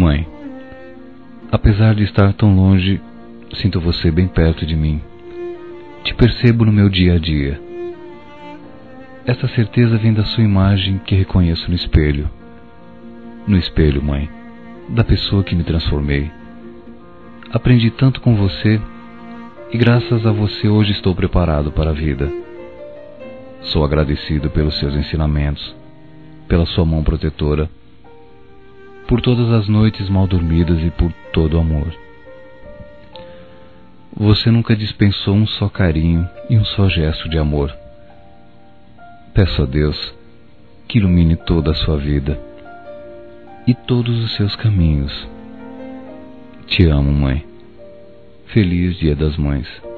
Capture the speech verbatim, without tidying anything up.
Mãe, apesar de estar tão longe, sinto você bem perto de mim. Te percebo no meu dia a dia. Essa certeza vem da sua imagem que reconheço no espelho. No espelho, mãe, da pessoa que me transformei. Aprendi tanto com você e graças a você hoje estou preparado para a vida. Sou agradecido pelos seus ensinamentos, pela sua mão protetora, por todas as noites mal dormidas e por todo o amor. Você nunca dispensou um só carinho e um só gesto de amor. Peço a Deus que ilumine toda a sua vida e todos os seus caminhos. Te amo, mãe. Feliz Dia das Mães.